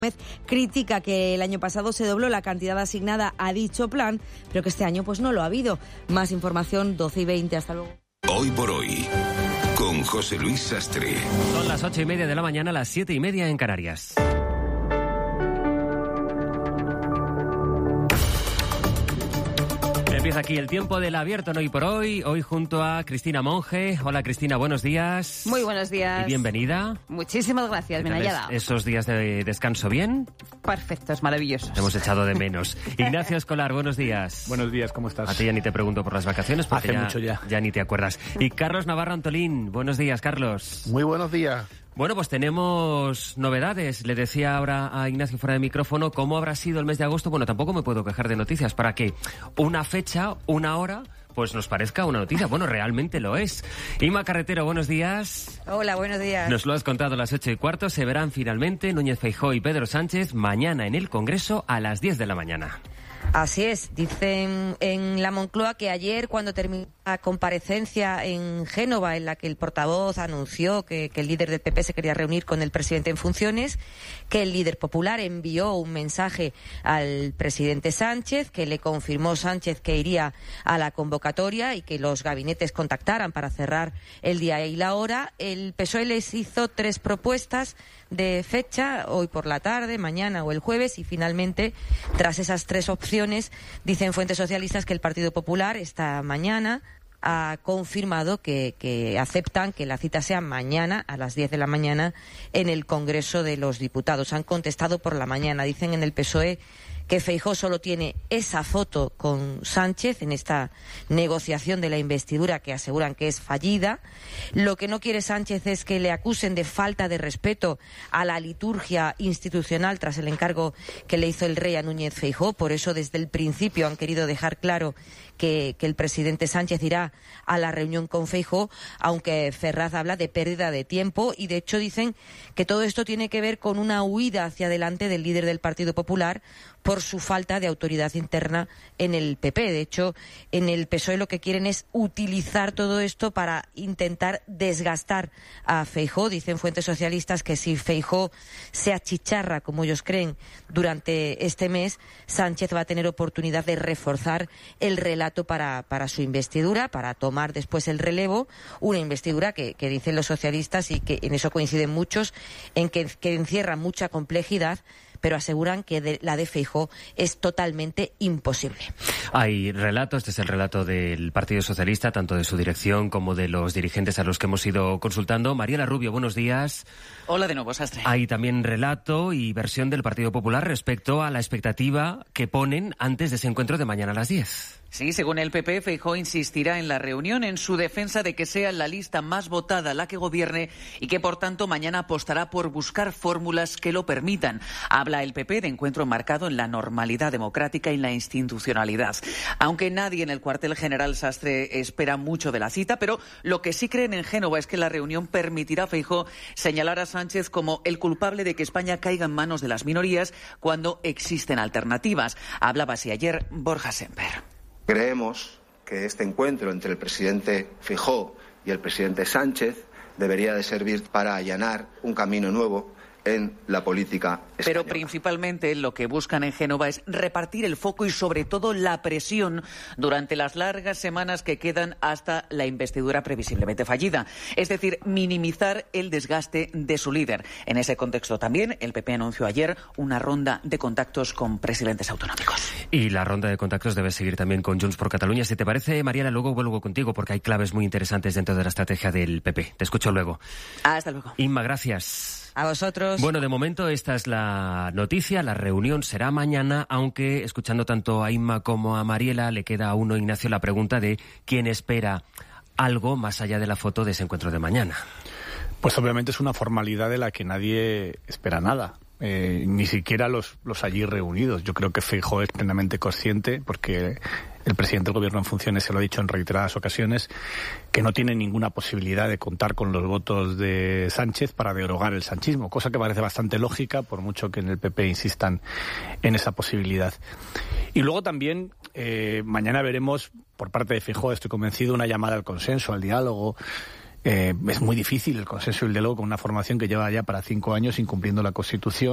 Critica que el año pasado se dobló la cantidad asignada a dicho plan, pero que este año pues no lo ha habido. Más información, 12:20. Hasta luego. Hoy por hoy, con José Luis Sastre. Son las 8:30 de la mañana, las 7:30 en Canarias. Empieza aquí el tiempo del abierto en Hoy por Hoy, hoy junto a Cristina Monge. Hola Cristina, buenos días. Muy buenos días. Y bienvenida. Muchísimas gracias, Menayada. ¿Esos días de descanso bien? Perfectos, maravillosos. Te hemos echado de menos. Ignacio Escolar, buenos días. Buenos días, ¿cómo estás? A ti ya ni te pregunto por las vacaciones porque Hace mucho ya. Ya ni te acuerdas. Y Carlos Navarro Antolín, buenos días, Carlos. Muy buenos días. Bueno, pues tenemos novedades. Le decía ahora a Ignacio fuera de micrófono cómo habrá sido el mes de agosto. Bueno, tampoco me puedo quejar de noticias para que una fecha, una hora, pues nos parezca una noticia. Bueno, realmente lo es. Inma Carretero, buenos días. Hola, buenos días. Nos lo has contado a las 8:15. Se verán finalmente Núñez Feijóo y Pedro Sánchez mañana en el Congreso a las 10 de la mañana. Así es, dicen en la Moncloa que ayer, cuando terminó la comparecencia en Génova, en la que el portavoz anunció que el líder del PP se quería reunir con el presidente en funciones, que el líder popular envió un mensaje al presidente Sánchez, que le confirmó Sánchez que iría a la convocatoria y que los gabinetes contactaran para cerrar el día y la hora. El PSOE les hizo 3 propuestas de fecha, hoy por la tarde, mañana o el jueves, y finalmente, tras esas 3 opciones, dicen fuentes socialistas que el Partido Popular esta mañana ha confirmado que aceptan que la cita sea mañana a las 10 de la mañana en el Congreso de los Diputados. Han contestado por la mañana. Dicen en el PSOE que Feijóo solo tiene esa foto con Sánchez en esta negociación de la investidura que aseguran que es fallida. Lo que no quiere Sánchez es que le acusen de falta de respeto a la liturgia institucional tras el encargo que le hizo el rey a Núñez Feijóo. Por eso, desde el principio han querido dejar claro que el presidente Sánchez irá a la reunión con Feijóo, aunque Ferraz habla de pérdida de tiempo y, de hecho, dicen que todo esto tiene que ver con una huida hacia adelante del líder del Partido Popular por su falta de autoridad interna en el PP. De hecho, en el PSOE lo que quieren es utilizar todo esto para intentar desgastar a Feijóo. Dicen fuentes socialistas que si Feijóo se achicharra, como ellos creen, durante este mes, Sánchez va a tener oportunidad de reforzar el relato para su investidura, para tomar después el relevo, una investidura que dicen los socialistas, y que en eso coinciden muchos, en que encierra mucha complejidad, pero aseguran que la de Feijóo es totalmente imposible. Hay relatos, este es el relato del Partido Socialista, tanto de su dirección como de los dirigentes a los que hemos ido consultando. Mariela Rubio, buenos días. Hola de nuevo, Sastre. Hay también relato y versión del Partido Popular respecto a la expectativa que ponen antes de ese encuentro de mañana a las 10. Sí, según el PP, Feijóo insistirá en la reunión en su defensa de que sea la lista más votada la que gobierne y que, por tanto, mañana apostará por buscar fórmulas que lo permitan. Habla el PP de encuentro marcado en la normalidad democrática y la institucionalidad. Aunque nadie en el cuartel general, Sastre, espera mucho de la cita, pero lo que sí creen en Génova es que la reunión permitirá a Feijóo señalar a Sánchez como el culpable de que España caiga en manos de las minorías cuando existen alternativas. Hablaba así ayer Borja Semper. Creemos que este encuentro entre el presidente Feijóo y el presidente Sánchez debería de servir para allanar un camino nuevo en la política española. Pero principalmente lo que buscan en Génova es repartir el foco y sobre todo la presión durante las largas semanas que quedan hasta la investidura previsiblemente fallida. Es decir, minimizar el desgaste de su líder. En ese contexto también el PP anunció ayer una ronda de contactos con presidentes autonómicos. Y la ronda de contactos debe seguir también con Junts por Cataluña. Si te parece, Mariela, luego vuelvo contigo porque hay claves muy interesantes dentro de la estrategia del PP. Te escucho luego. Hasta luego. Inma, gracias. A vosotros. Bueno, de momento esta es la noticia. La reunión será mañana, aunque escuchando tanto a Inma como a Mariela, le queda a uno, Ignacio, la pregunta de quién espera algo más allá de la foto de ese encuentro de mañana. Pues obviamente es una formalidad de la que nadie espera nada. Ni siquiera los allí reunidos. Yo creo que Feijóo es plenamente consciente, porque el presidente del Gobierno en funciones se lo ha dicho en reiteradas ocasiones, que no tiene ninguna posibilidad de contar con los votos de Sánchez para derogar el sanchismo, cosa que parece bastante lógica, por mucho que en el PP insistan en esa posibilidad. Y luego también mañana veremos por parte de Feijóo, estoy convencido, una llamada al consenso, al diálogo. Es muy difícil el consenso y el diálogo con una formación que lleva ya para 5 años incumpliendo la Constitución.